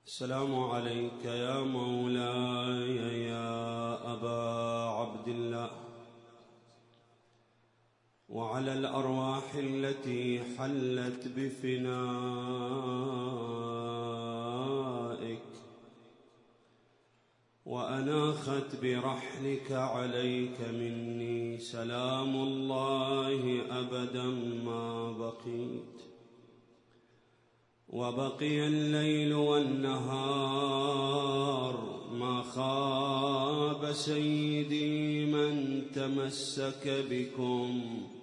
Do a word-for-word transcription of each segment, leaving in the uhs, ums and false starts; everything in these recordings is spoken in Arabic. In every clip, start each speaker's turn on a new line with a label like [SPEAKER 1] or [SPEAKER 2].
[SPEAKER 1] السلام عليك يا مولاي يا أبا عبد الله، وعلى الأرواح التي حلت بفنائك وأناخت برحلك عليك مني سلام الله أبدا ما بقيت، وبقي الليل والنهار ما خاب سيدي من تمسك بكم،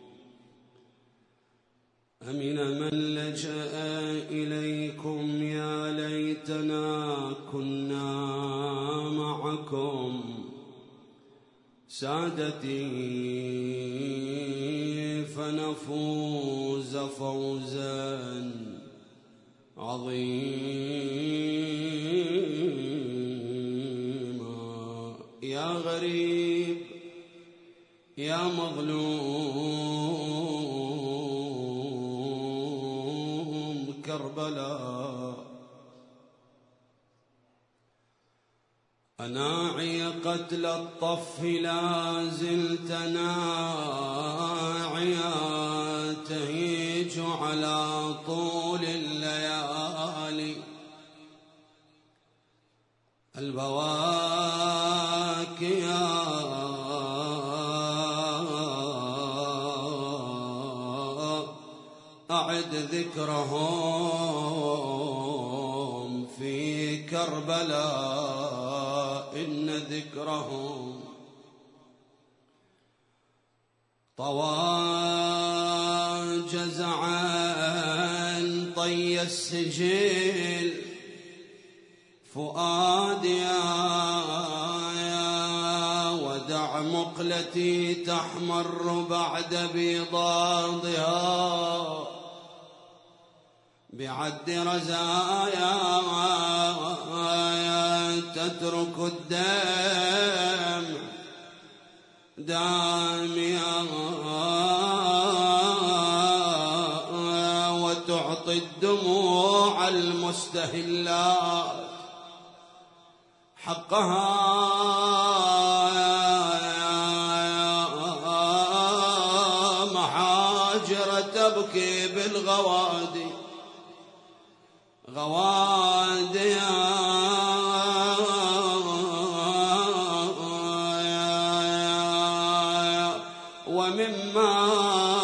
[SPEAKER 1] أمن من لجأ إليكم. يا ليتنا كنا معكم سادتي فنفوز فوزا عظيما. يا غريب يا مظلوم كربلاء، أناعي قتل الطف لا زلت ناعيا، تهيج على طول الليالي البواكيا، أعد ذكرهم في كربلاء، إن ذكرهم طوى جزعا طي السجل فؤادي، ودع مقلتي تحمر بعد بيضاضها بعد رزايا، تترك الدم داميا وتعطي الدموع المستهلات حقها، محاجر تبكي بالغوادي غوادي، ومما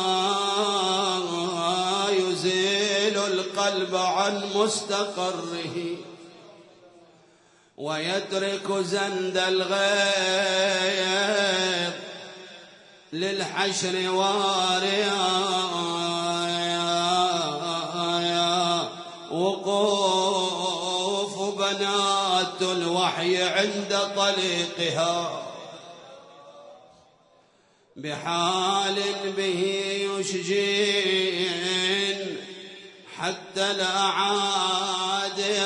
[SPEAKER 1] يزيل القلب عن مستقره ويترك زند الغيظ للحشر واريا، وقوف بنات الوحي عند طليقها بحال به يشجين حتى الأعادي،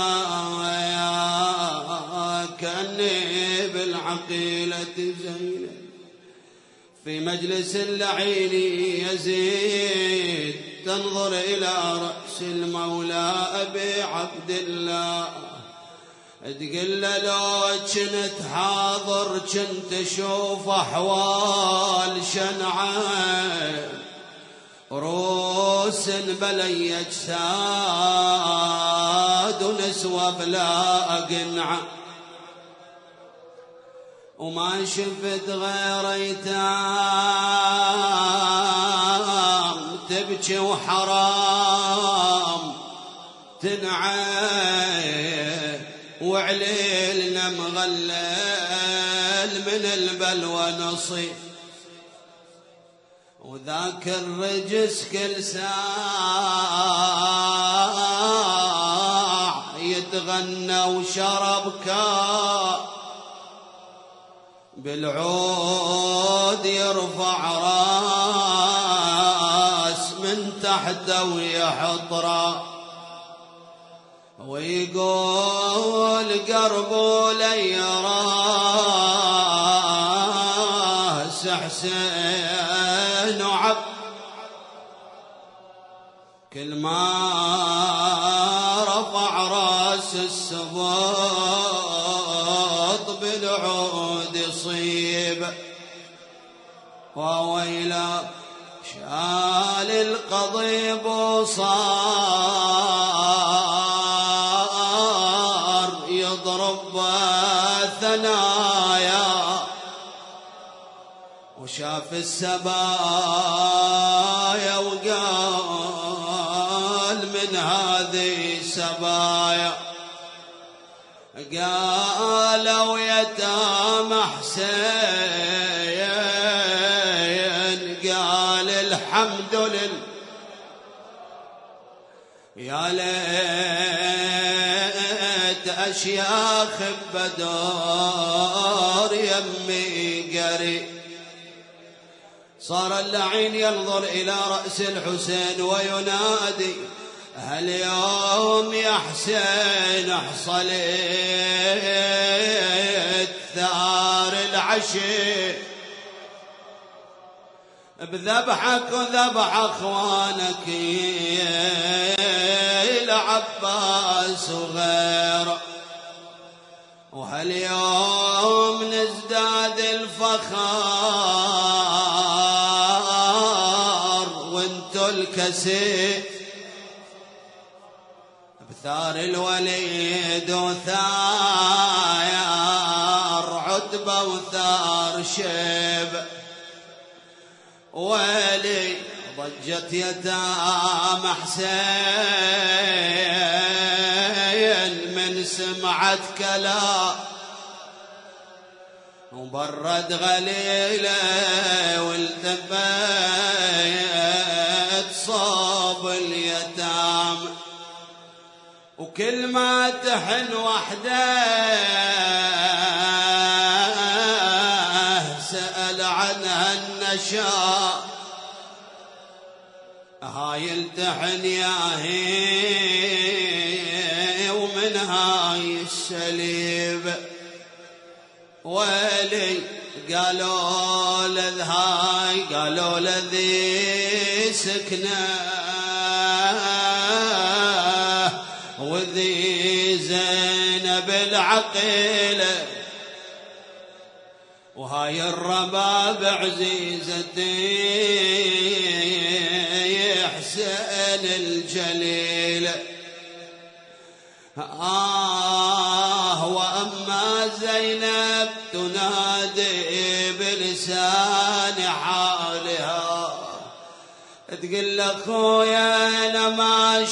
[SPEAKER 1] كأني بالعقيلة زينب في مجلس اللعين يزيد، تنظر إلى رأس المولى أبي عبد الله، تقول له لو كنت حاضر كنت اشوف احوال شنعان، روس بلا اجساد ونسوى بلا اقنعه، وما شفت غير ايتام تبكي وحرام تنعي، وعليلنا مغلل من البلوى نصيب، وذاك الرجس كل ساعة يتغنى وشرب كاء بالعود يرفع راس من تحته ويحطره، ويقول قربوا لي راس حسين وعبد، كل ما رفع راس راس السباط بالعود يصيب وويلا شال القضيب وصار يضرب ثنايا وشاف السبايا وقال من هذه سبايا قالوا يتامى حسين قال الحمد لله يا ليت أشياخ بدار يمي قريب صار اللعين ينظر إلى رأس الحسين وينادي هل يوم يا حسين حصلت ثار العشي بذبحك وذبح أخوانك العباس وغيره وهاليوم نزداد الفخار وانتو الكسي بثار الوليد وثار عتبة وثار شيب ويلي ضجت يتامى حسين من سمعت كلام وبرد غليله والتفت صوب اليتام وكل ما تحن وحده سأل عنها النشاء هاي التحن يا هي ومن هاي السليب ويلي قالوا لذهاي قالوا لذي سكنه وذي زينب العقيله وهاي الرباب عزيزتي حسين الجليل آه وأما زينب تنادي بلسان حالها تقول لأخويا أنا ما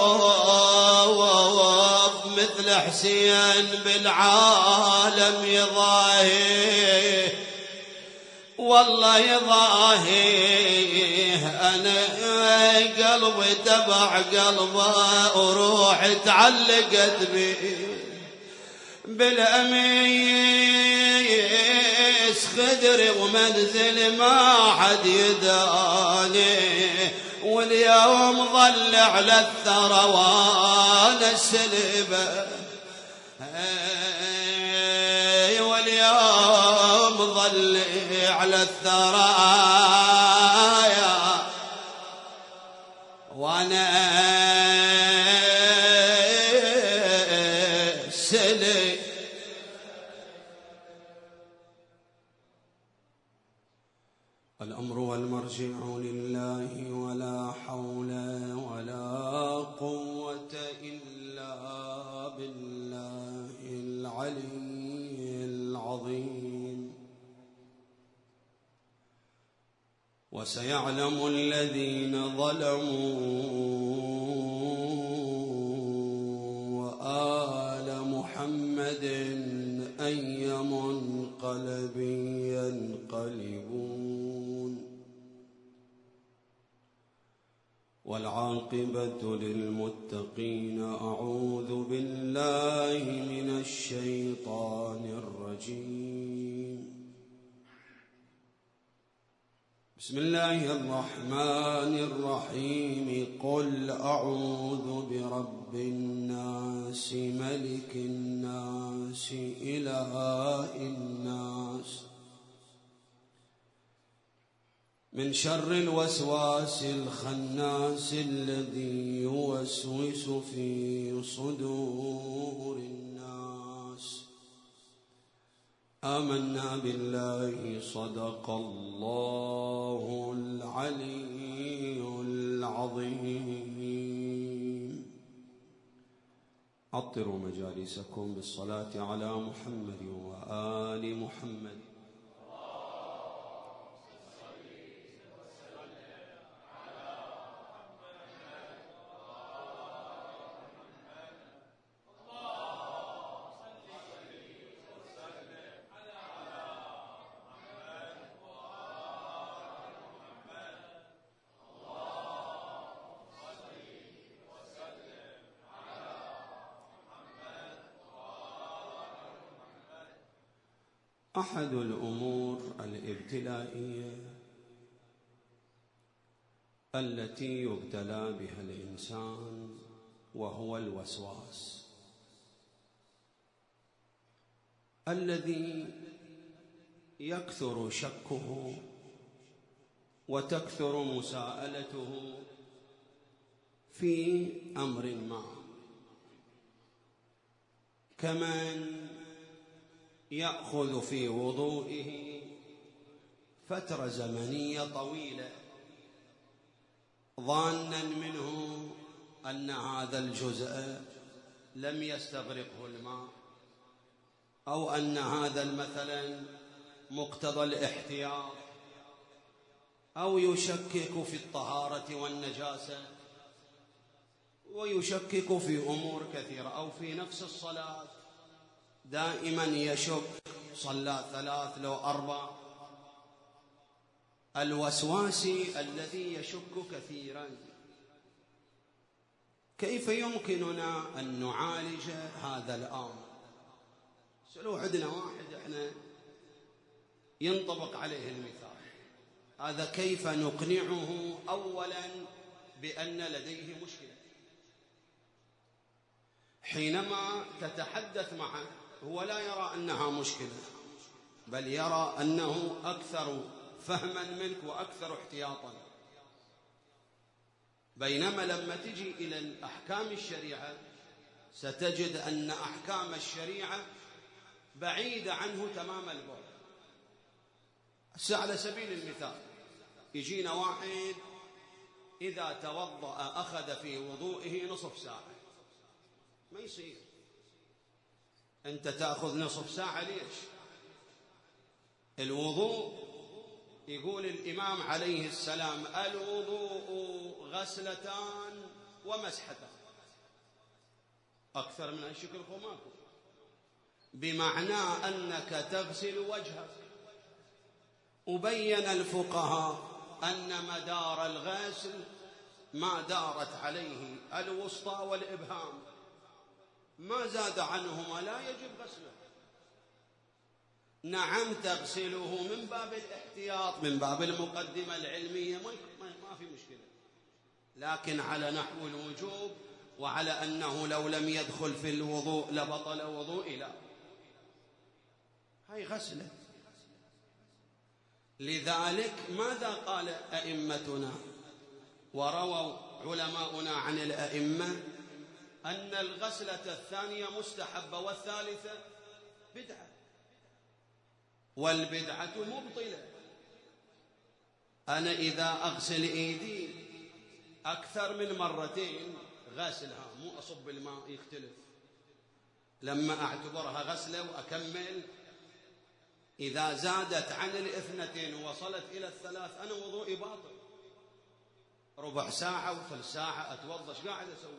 [SPEAKER 1] أشوف مثل حسين بالعالم يضاهي والله يضاهي أنا قلبي تبع قلبه وروحي تعلقت بي بالأميس خدري ومنزل ما حد يداني واليوم ظل على الثرى وانا السلبة واليوم ظل على الثرايا وانا سلي الأمر والمرجع لله ولا حول ولا قوة إلا بالله العلي العظيم وسيعلم الذين ظلموا وآل محمد أي منقلب ينقلبون والعاقبة للمتقين أعوذ بالله من الشيطان الرجيم بسم الله الرحمن الرحيم قل أعوذ برب الناس ملك الناس إله الناس من شر الوسواس الخناس الذي يوسوس في صدور الناس. آمنا بالله صدق الله العلي العظيم. عطروا مجالسكم بالصلاة على محمد وآل محمد. أحد الأمور الابتلائية التي يبتلى بها الإنسان وهو الوسواس الذي يكثر شكه وتكثر مساءلته في أمر ما، كمن يأخذ في وضوئه فترة زمنية طويلة ظانا منه أن هذا الجزء لم يستغرقه الماء، أو أن هذا مثلا مقتضى الاحتياط، أو يشكك في الطهارة والنجاسة، ويشكك في أمور كثيرة، أو في نفس الصلاة دائما يشك، صلى ثلاث لو أربع. الوسواسي الذي يشك كثيرا، كيف يمكننا أن نعالج هذا الأمر؟ سلو عندنا واحد احنا ينطبق عليه المثال، هذا كيف نقنعه أولا بأن لديه مشكلة؟ حينما تتحدث معه هو لا يرى أنها مشكلة، بل يرى أنه أكثر فهما منك وأكثر احتياطا، بينما لما تجي إلى الأحكام الشريعة ستجد أن أحكام الشريعة بعيدة عنه تمام البعد. على سبيل المثال يجينا واحد إذا توضأ أخذ في وضوئه نصف ساعة، ما يصير. أنت تأخذ نصف ساعة ليش؟ الوضوء يقول الإمام عليه السلام الوضوء غسلتان ومسحتان، أكثر من الشكل ماكو، بمعنى أنك تغسل وجهك. وبين الفقهاء أن مدار الغسل ما دارت عليه الوسطى والإبهام، ما زاد عنهما لا يجب غسله. نعم تغسله من باب الاحتياط، من باب المقدمة العلمية، ما في مشكلة، لكن على نحو الوجوب وعلى أنه لو لم يدخل في الوضوء لبطل وضوء، لا، هاي غسله. لذلك ماذا قال أئمتنا ورووا علماؤنا عن الأئمة؟ أن الغسلة الثانية مستحبة والثالثة بدعة، والبدعة مبطلة. أنا إذا أغسل إيدي أكثر من مرتين غسلها، مو أصب الماء يختلف، لما أعتبرها غسلة وأكمل، إذا زادت عن الاثنتين ووصلت إلى الثلاث أنا وضوئي باطل. ربع ساعة وثلث ساعة أتوضأ، ايش قاعد أسوي؟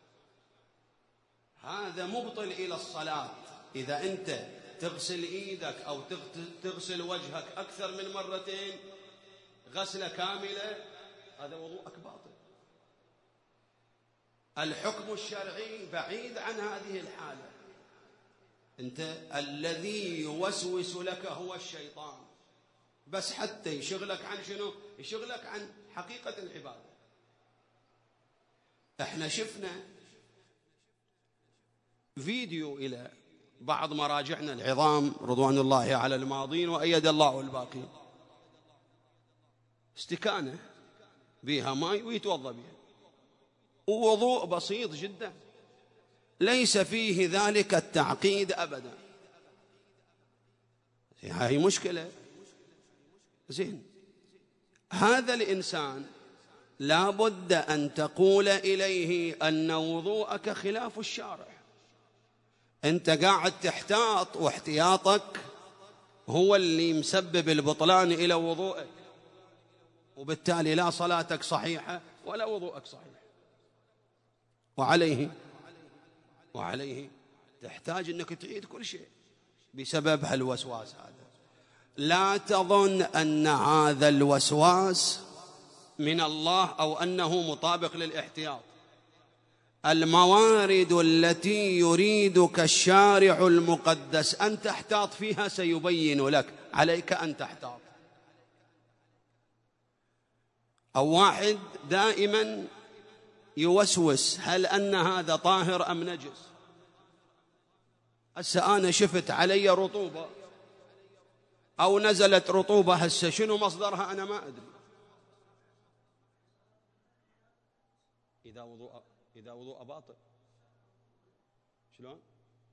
[SPEAKER 1] هذا مبطل إلى الصلاة. إذا أنت تغسل إيدك أو تغسل وجهك أكثر من مرتين غسلة كاملة، هذا وضوءك باطل. الحكم الشرعي بعيد عن هذه الحالة. أنت الذي يوسوس لك هو الشيطان، بس حتى يشغلك عن شنو؟ يشغلك عن حقيقة العبادة. احنا شفنا فيديو إلى بعض مراجعنا العظام رضوان الله على الماضين وأيد الله الباقين، استكانة بها ماء ويتوضأ بها، ووضوء بسيط جدا ليس فيه ذلك التعقيد أبدا. هاي مشكلة. زين، هذا الإنسان لا بد أن تقول إليه أن وضوءك خلاف الشارع. أنت قاعد تحتاط، واحتياطك هو اللي مسبب البطلان إلى وضوءك، وبالتالي لا صلاتك صحيحة ولا وضوءك صحيح. وعليه وعليه تحتاج أنك تعيد كل شيء بسبب هالوسواس هذا. لا تظن أن هذا الوسواس من الله أو أنه مطابق للاحتياط. الموارد التي يريدك الشارع المقدس أن تحتاط فيها سيبين لك، عليك أن تحتاط. أو واحد دائما يوسوس هل أن هذا طاهر أم نجس. هسه أنا شفت علي رطوبة أو نزلت رطوبة، هسه شنو مصدرها أنا ما أدري. إذا وضوء إذا وضوء باطل شلون؟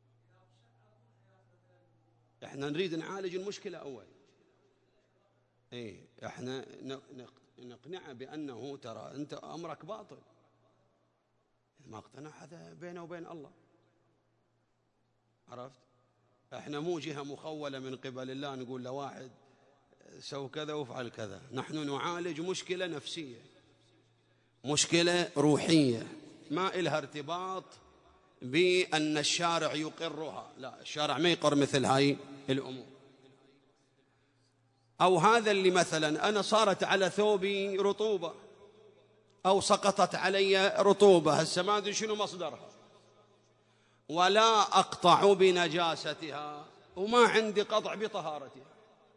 [SPEAKER 1] إحنا نريد نعالج المشكلة أول. إيه، إحنا نقنعه بأنه ترى أنت أمرك باطل. ما اقتنع هذا بينه وبين الله. عرفت؟ احنا مو جهة مخولة من قبل الله نقول لواحد سو كذا وافعل كذا. نحن نعالج مشكلة نفسية، مشكلة روحية ما إلها ارتباط بأن الشارع يقرها. لا، الشارع ما يقر مثل هاي الأمور. أو هذا اللي مثلا أنا صارت على ثوبي رطوبة أو سقطت علي رطوبة، هسه ما أدري شنو مصدرها ولا أقطع بنجاستها وما عندي قطع بطهارتها.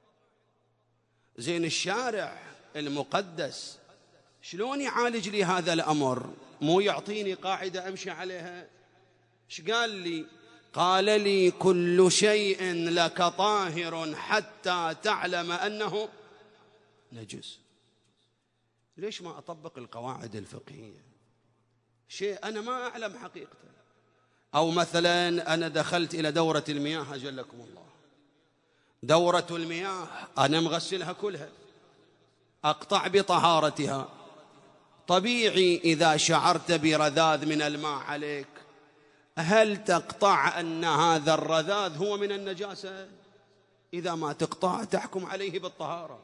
[SPEAKER 1] زين، الشارع المقدس شلون يعالج لي هذا الأمر؟ مو يعطيني قاعدة أمشي عليها؟ ايش قال لي؟ قال لي كل شيء لك طاهر حتى تعلم أنه نجس. ليش ما أطبق القواعد الفقهية؟ شيء أنا ما أعلم حقيقته. أو مثلا أنا دخلت إلى دورة المياه أجلكم الله، دورة المياه أنا مغسلها كلها، أقطع بطهارتها. طبيعي إذا شعرت برذاذ من الماء عليك، هل تقطع أن هذا الرذاذ هو من النجاسة؟ إذا ما تقطع تحكم عليه بالطهارة.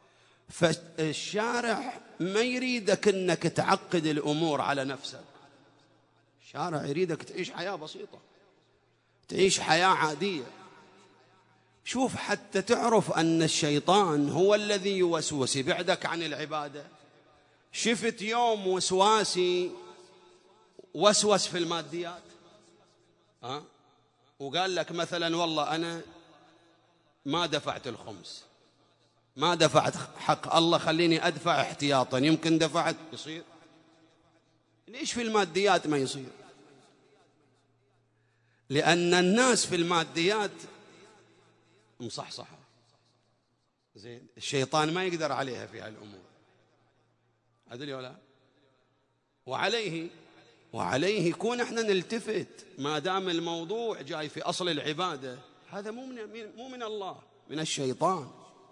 [SPEAKER 1] فالشارع ما يريدك أنك تعقد الأمور على نفسك. الشارع يريدك تعيش حياة بسيطة، تعيش حياة عادية. شوف، حتى تعرف أن الشيطان هو الذي يوسوس يبعدك عن العبادة. شفت يوم وسواسي وسوس في الماديات، ها؟ وقال لك مثلا والله أنا ما دفعت الخمس، ما دفعت حق الله، خليني أدفع احتياطا، يمكن دفعت. يصير؟ ليش في الماديات ما يصير؟ لأن الناس في الماديات مصحصحة. زين، الشيطان ما يقدر عليها في هالأمور. أدري ولا؟ وعليه وعليه يكون احنا نلتفت ما دام الموضوع جاي في أصل العبادة. هذا مو من مو من الله، من الشيطان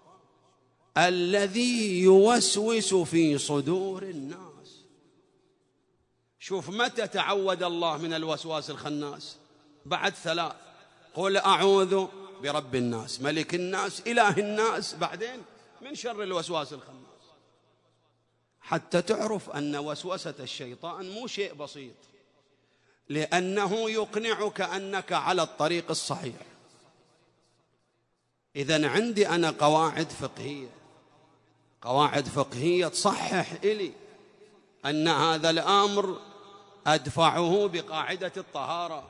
[SPEAKER 1] الذي يوسوس في صدور الناس. شوف متى تعود الله من الوسواس الخناس؟ بعد ثلاث: قل أعوذ برب الناس، ملك الناس، إله الناس، بعدين من شر الوسواس الخناس. حتى تعرف أن وسوسة الشيطان مو شيء بسيط، لأنه يقنعك أنك على الطريق الصحيح. إذن عندي أنا قواعد فقهية، قواعد فقهية تصحح إلي أن هذا الأمر أدفعه بقاعدة الطهارة،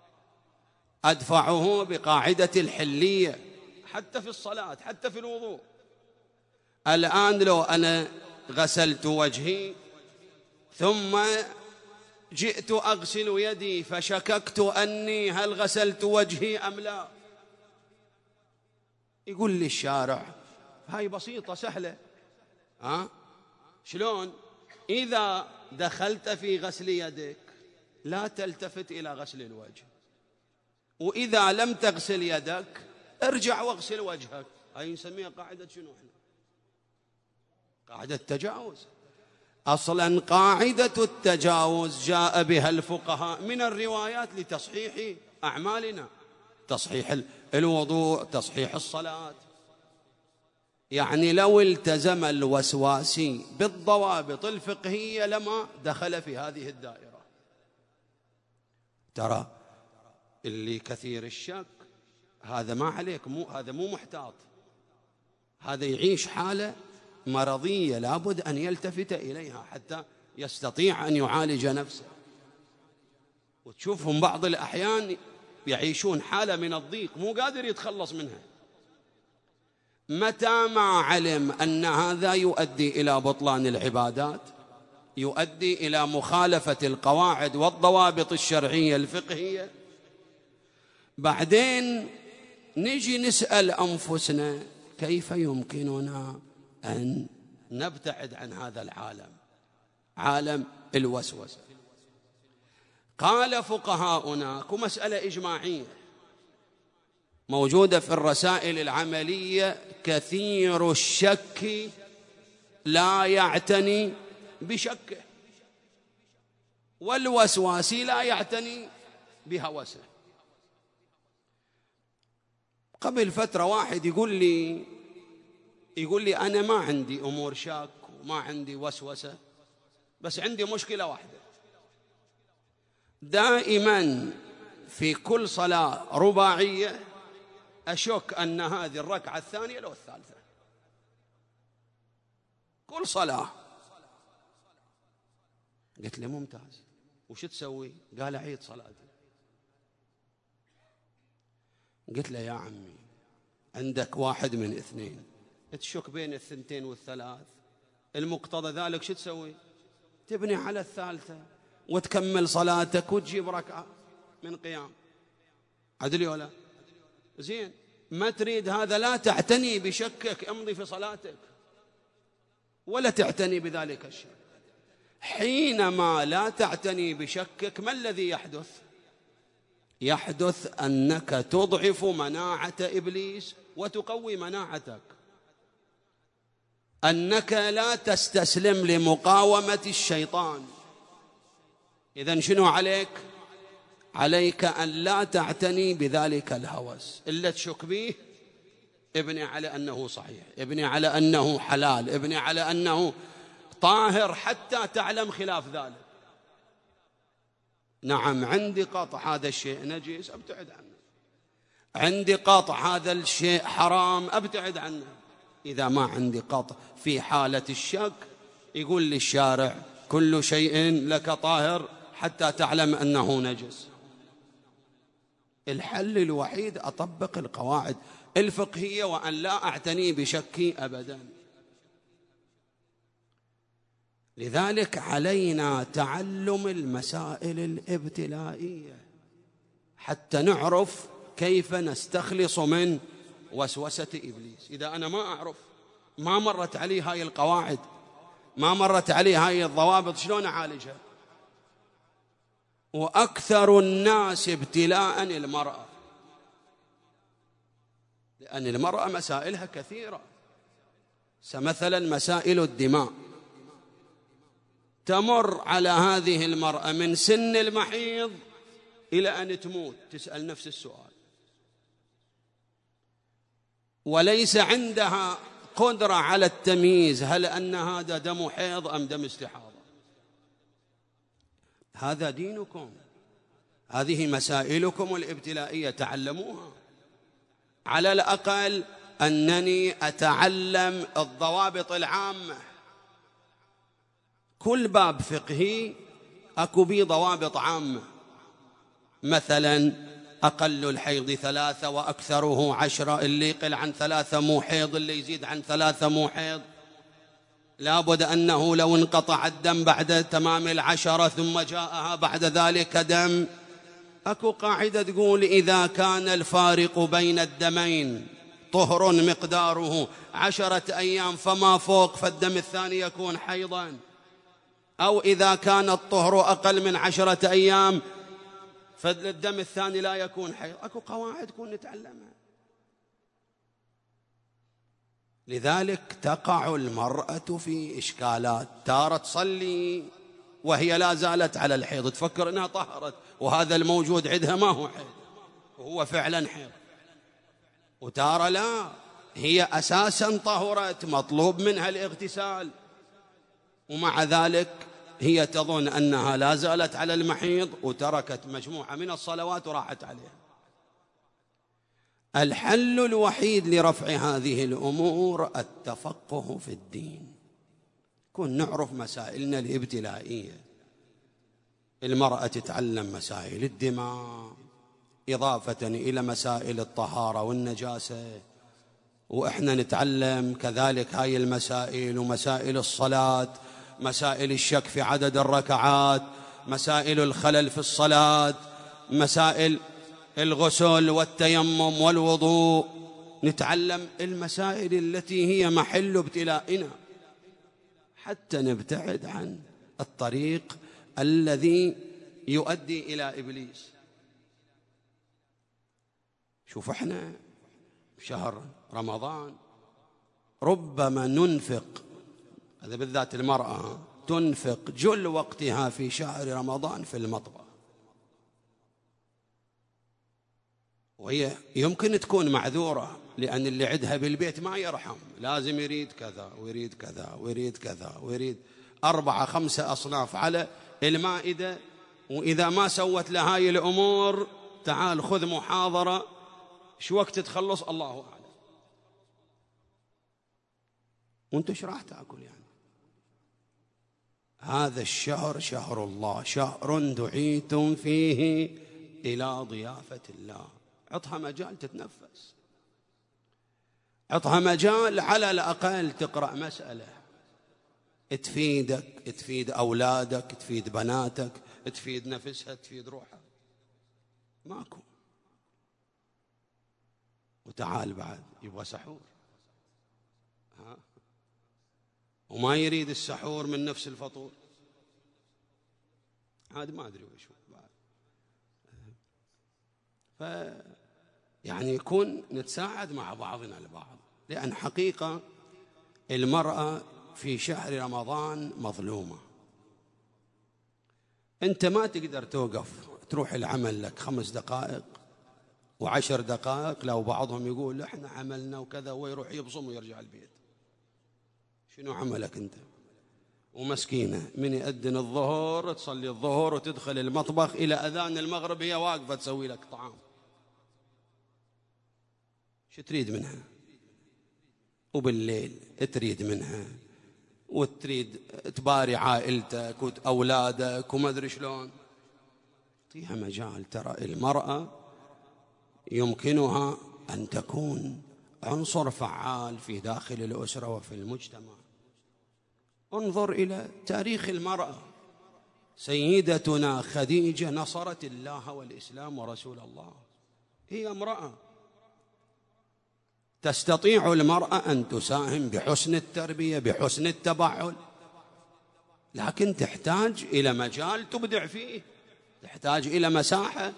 [SPEAKER 1] أدفعه بقاعدة الحلية، حتى في الصلاة، حتى في الوضوء. الآن لو أنا غسلت وجهي ثم جئت أغسل يدي فشككت أني هل غسلت وجهي أم لا، يقول لي الشارع هاي بسيطة سهلة، ها شلون؟ إذا دخلت في غسل يدك لا تلتفت إلى غسل الوجه، وإذا لم تغسل يدك ارجع واغسل وجهك. هاي نسميها قاعدة شنو احنا؟ قاعدة التجاوز. أصلا قاعدة التجاوز جاء بها الفقهاء من الروايات لتصحيح أعمالنا، تصحيح الوضوء، تصحيح الصلاة. يعني لو التزم الوسواسي بالضوابط الفقهية لما دخل في هذه الدائرة. ترى اللي كثير الشك هذا ما عليك، مو هذا مو محتاط، هذا يعيش حالة مرضية لابد أن يلتفت إليها حتى يستطيع أن يعالج نفسه. وتشوفهم بعض الأحيان يعيشون حالة من الضيق مو قادر يتخلص منها. متى ما علم أن هذا يؤدي إلى بطلان العبادات، يؤدي إلى مخالفة القواعد والضوابط الشرعية الفقهية، بعدين نجي نسأل أنفسنا كيف يمكننا أن نبتعد عن هذا العالم، عالم الوسوسة. قال فقهاؤنا كمسألة إجماعية موجودة في الرسائل العملية: كثير الشك لا يعتني بشكه، والوسواسي لا يعتني بهوسه. قبل فترة واحد يقول لي يقول لي أنا ما عندي أمور شاك وما عندي وسوسة، بس عندي مشكلة واحدة، دائما في كل صلاة رباعية أشك أن هذه الركعة الثانية لو الثالثة، كل صلاة. قلت له ممتاز، وش تسوي؟ قال أعيد صلاتي. قلت له يا عمي عندك واحد من اثنين، تشك بين الثنتين والثلاث، المقتضى ذلك شو تسوي؟ تبني على الثالثة وتكمل صلاتك وتجيب ركعة من قيام. عدلي ولا زين؟ ما تريد هذا لا تعتني بشكك، امضي في صلاتك ولا تعتني بذلك الشيء. حينما لا تعتني بشكك ما الذي يحدث؟ يحدث أنك تضعف مناعة إبليس وتقوي مناعتك، أنك لا تستسلم لمقاومة الشيطان. إذن شنو عليك؟ عليك أن لا تعتني بذلك الهوس، إلا تشك به ابني على أنه صحيح، ابني على أنه حلال، ابني على أنه طاهر حتى تعلم خلاف ذلك. نعم عندي قطع هذا الشيء نجس أبتعد عنه، عندي قطع هذا الشيء حرام أبتعد عنه. إذا ما عندي قطع في حالة الشك يقول لي الشارع كل شيء لك طاهر حتى تعلم أنه نجس. الحل الوحيد أطبق القواعد الفقهية وأن لا أعتني بشكي أبدا. لذلك علينا تعلم المسائل الابتلائية حتى نعرف كيف نستخلص من وسوسة إبليس. إذا أنا ما أعرف، ما مرت علي هاي القواعد، ما مرت علي هاي الضوابط، شلون أعالجها؟ وأكثر الناس ابتلاء المرأة، لأن المرأة مسائلها كثيرة. مثلا مسائل الدماء تمر على هذه المرأة من سن المحيض إلى أن تموت تسأل نفس السؤال، وليس عندها قدرة على التمييز هل أن هذا دم حيض أم دم استحاضة. هذا دينكم، هذه مسائلكم الابتلائية، تعلموها. على الأقل أنني أتعلم الضوابط العامة. كل باب فقهي أكو بيه ضوابط عامة، مثلا أقل الحيض ثلاثة وأكثره عشرة، اللي يقل عن ثلاثة مو حيض، اللي يزيد عن ثلاثة مو حيض. لابد أنه لو انقطع الدم بعد تمام العشرة ثم جاءها بعد ذلك دم، أكو قاعدة تقول إذا كان الفارق بين الدمين طهر مقداره عشرة أيام فما فوق فالدم الثاني يكون حيضا، أو إذا كان الطهر أقل من عشرة أيام فالدم الثاني لا يكون حيض. أكو قواعد كون نتعلمها. لذلك تقع المرأة في إشكالات، تارة تصلي وهي لا زالت على الحيض، تفكر أنها طهرت وهذا الموجود عندها ما هو حيض وهو فعلا حيض، وتارة لا، هي أساسا طهرت مطلوب منها الاغتسال، ومع ذلك هي تظن أنها لا زالت على المحيض وتركت مجموعة من الصلوات وراحت عليها. الحل الوحيد لرفع هذه الأمور التفقه في الدين، كن نعرف مسائلنا الابتلائية. المرأة تتعلم مسائل الدماء إضافة إلى مسائل الطهارة والنجاسة، وإحنا نتعلم كذلك هاي المسائل ومسائل الصلاة، مسائل الشك في عدد الركعات، مسائل الخلل في الصلاة، مسائل الغسل والتيمم والوضوء. نتعلم المسائل التي هي محل ابتلائنا حتى نبتعد عن الطريق الذي يؤدي إلى إبليس. شوف احنا شهر رمضان ربما ننفق، هذا بالذات المرأة تنفق جل وقتها في شهر رمضان في المطبخ، وهي يمكن تكون معذورة لأن اللي عندها بالبيت ما يرحم، لازم يريد كذا ويريد كذا ويريد كذا ويريد أربعة خمسة أصناف على المائدة، وإذا ما سوت لهاي الأمور تعال خذ محاضرة شو وقت تخلص الله أعلم، وانت ايش راح تأكل يعني؟ هذا الشهر شهر الله، شهر دعيتم فيه إلى ضيافة الله، عطها مجال تتنفس، عطها مجال على الأقل تقرأ مسألة تفيدك، تفيد أولادك، تفيد بناتك، تفيد نفسها، تفيد روحها. ماكو. وتعال بعد يبغى سحور، ها، وما يريد السحور من نفس الفطور، عاد ما أدري وش بعد. ف يعني يكون نتساعد مع بعضنا البعض، لأن حقيقة المرأة في شهر رمضان مظلومة. أنت ما تقدر توقف تروح العمل لك خمس دقائق وعشر دقائق، لو بعضهم يقول إحنا عملنا وكذا ويروح يبصم ويرجع البيت. شنو عملك أنت؟ ومسكينة من يأذن الظهر تصلي الظهر وتدخل المطبخ إلى أذان المغرب هي واقفة تسوي لك طعام. شو تريد منها؟ وبالليل تريد منها وتريد تباري عائلتك وأولادك وما أدري شلون. فيها مجال. ترى المرأة يمكنها أن تكون عنصر فعال في داخل الأسرة وفي المجتمع. انظر إلى تاريخ المرأة. سيدتنا خديجة نصرت الله والإسلام ورسول الله، هي امرأة. تستطيع المرأة أن تساهم بحسن التربية بحسن التبعل، لكن تحتاج إلى مجال تبدع فيه، تحتاج إلى مساحة.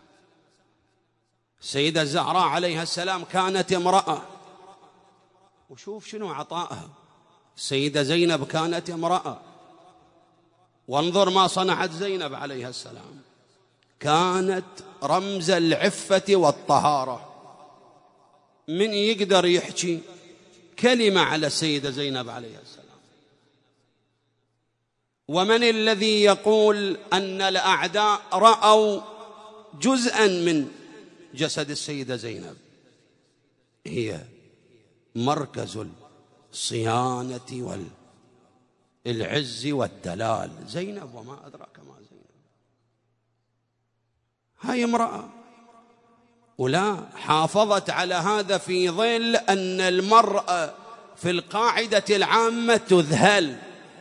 [SPEAKER 1] السيدة الزهراء عليها السلام كانت امرأة، وشوف شنو عطائها. السيدة زينب كانت امرأة، وانظر ما صنعت زينب عليها السلام، كانت رمز العفة والطهارة. من يقدر يحكي كلمة على السيدة زينب عليها السلام؟ ومن الذي يقول أن الأعداء رأوا جزءا من جسد السيدة زينب؟ هي مركز الصيانة والعز والدلال، زينب وما أدراك ما زينب. هاي امرأة، ولا حافظت على هذا في ظل أن المرأة في القاعدة العامة تذهل.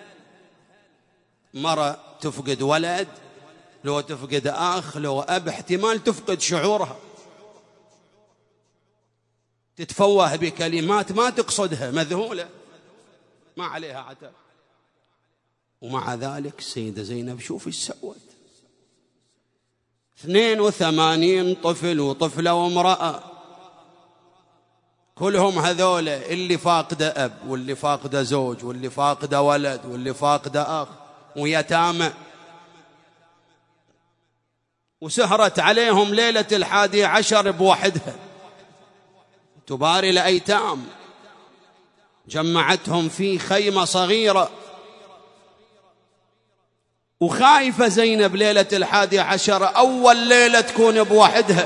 [SPEAKER 1] مرأة تفقد ولد، لو تفقد أخ، لو أب، احتمال تفقد شعورها، تتفوه بكلمات ما تقصدها، مذهولة ما عليها عتب. ومع ذلك السيدة زينب شوف ايش سوت، اثنين وثمانين طفل وطفلة وامرأة، كلهم هذول اللي فاقده أب واللي فاقده زوج واللي فاقده ولد واللي فاقده أخ ويتامى، وسهرت عليهم ليلة الحادي عشر بوحدها تباري الأيتام، جمعتهم في خيمة صغيرة. وخايفة زينب ليلة الحادي عشر أول ليلة تكون بوحدها،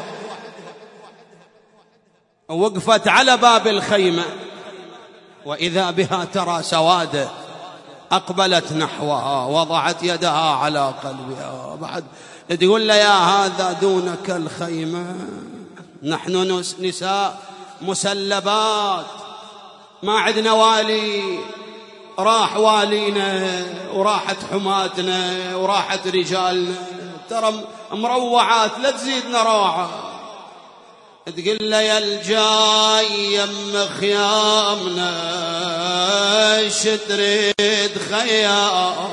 [SPEAKER 1] وقفت على باب الخيمة وإذا بها ترى سوادة، أقبلت نحوها وضعت يدها على قلبها، بعد تقول له يا هذا دونك الخيمة، نحن نساء مسلبات ما عندنا والي، راح والينا وراحت حماتنا وراحت رجالنا، ترى مروعات لا تزيدنا روعة. تقول له يا الجاي يم خيامنا شتريد خيام،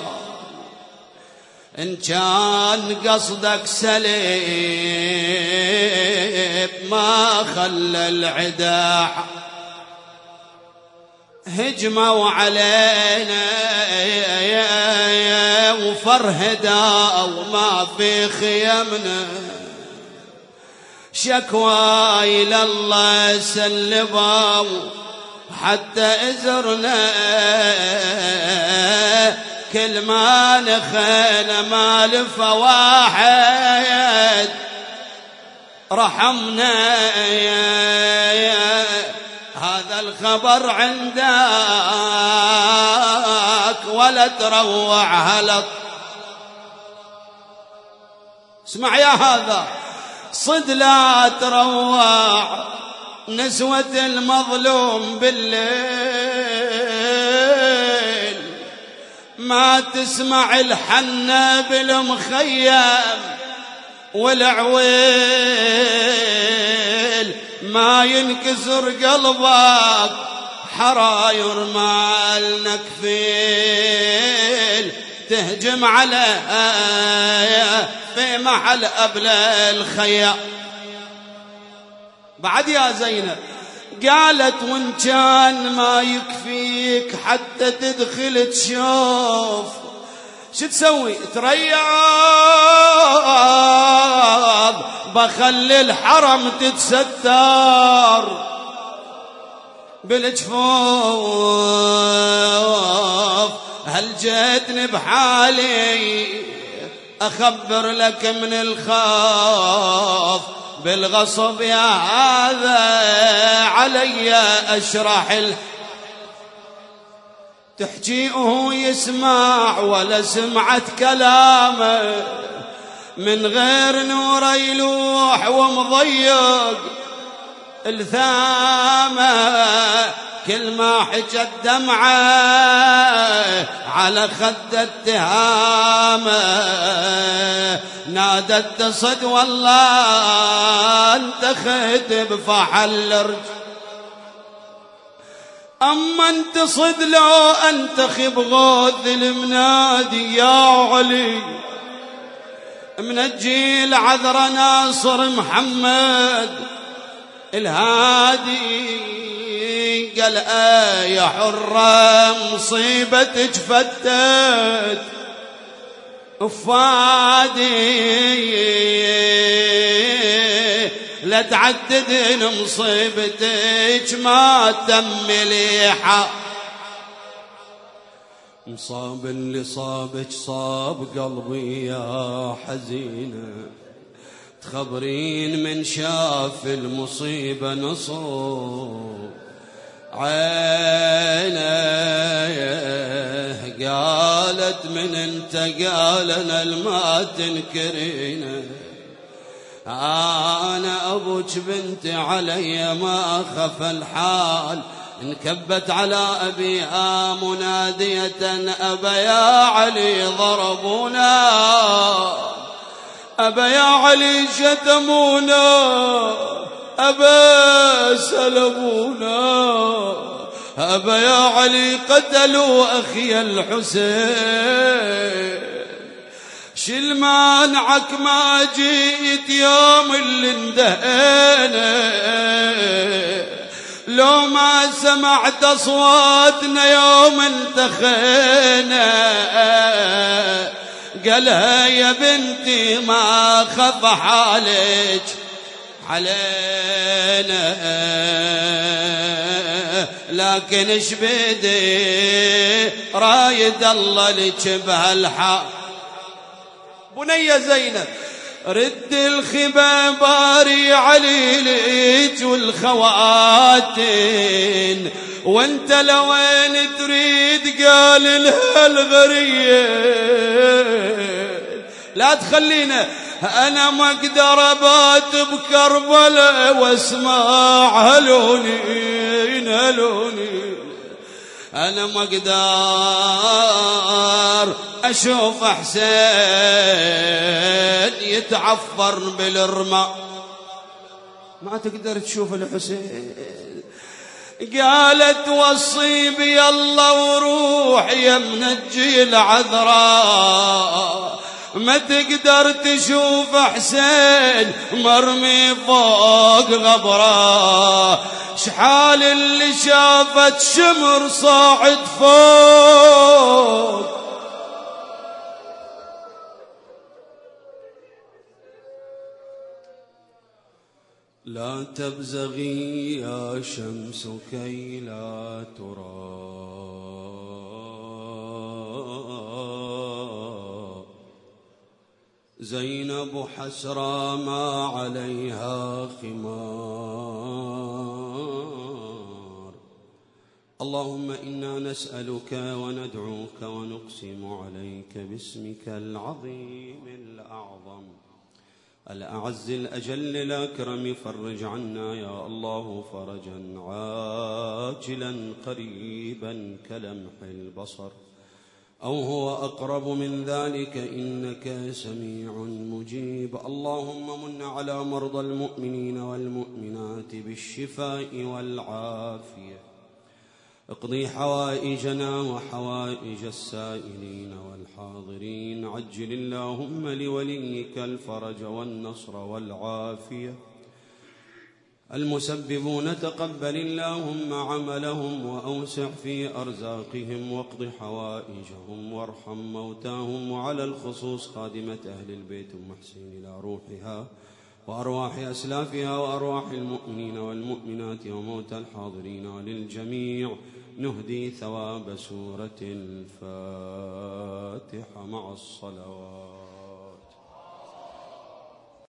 [SPEAKER 1] إن كان قصدك سليب ما خلى العدا هجموا علينا وفرهدا وما في خيمنا، شكوى إلى الله سلبوا حتى إزرنا، كل ما نخينا ما لفواحد رحمنا، هذا الخبر عندك ولا تروع هلط. اسمع يا هذا صد لا تروع نسوة المظلوم بالليل، ما تسمع الحنة بالمخيم والعويل، ما ينكسر قلبك حراير مال نكفيل، تهجم على في محل قبل الخيام. بعد يا زينب قالت وان كان ما يكفيك حتى تدخل تشوف شو تسوي، تريض بخلي الحرم تتستر بالجفوف، هل جيتني بحالي أخبر لك من الخوف، بالغصب يا هذا علي أشرح ال... تحكي وهو يسمع ولا سمعت كلامه، من غير نور يلوح ومضيق الثامة، كل ما حجت دمعة على خد اتهامه، نادت تصد والله انت ختب فحل رجل، أما انت صد لو انتخب غوث المنادي يا علي، من الجيل عذر ناصر محمد الهادي، قال آه يا حرة مصيبتك فتت وفادي، لا تعددين مصيبتك ما تم مليحة، مصاب اللي صابك صاب قلبي يا حزينة، تخبرين من شاف المصيبة نصوب عينه، قالت من انت قال انا الما تنكرينه، انا ابوك بنتي علي ما خف الحال، انكبت على ابيها منادية ابا يا علي ضربونا، أبا يا علي شتمونا، أبا سلبونا، أبا يا علي قتلوا أخي الحسين، شل مانعك ما جيت يوم اللي اندهينا، لو ما سمعت أصواتنا يوم انتخينا، قالها يا بنتي ما خف حالك علينا، لكن ايش بدي رايد الله لك بهالحال. بنية زينب رد الخبا باري علي ليج والخواتين، وانت لوين تريد قال لها الغريب، لا تخلينا انا ما اقدر ابات بكربلاء واسمع هلوني هلوني، انا ما اقدر اشوف حسين يتعفر بالرماء. ما تقدر تشوف الحسين. قالت وصي بي الله وروح يا منجي العذراء، ما تقدر تشوف حسين مرمي فوق غبره، شحال اللي شافت شمر صاعد فوق. لا تبزغي يا شمس كي لا ترى، زينب حسرى ما عليها خمار. اللهم إنا نسألك وندعوك ونقسم عليك باسمك العظيم الأعظم الأعز الأجل الأكرم، فرج عنا يا الله فرجا عاجلا قريبا كلمح البصر أو هو أقرب من ذلك، إنك سميع مجيب. اللهم من على مرضى المؤمنين والمؤمنات بالشفاء والعافية، اقضي حوائجنا وحوائج السائلين والحاضرين، عجل اللهم لوليك الفرج والنصر والعافية. المسببون تقبل اللهم عملهم وأوسع في أرزاقهم، واقض حوائجهم وارحم موتاهم، وعلى الخصوص خادمة أهل البيت أم حسين إلى روحها وأرواح أسلافها وأرواح المؤمنين والمؤمنات وموتى الحاضرين، وللجميع نهدي ثواب سورة الفاتحة مع الصلوات.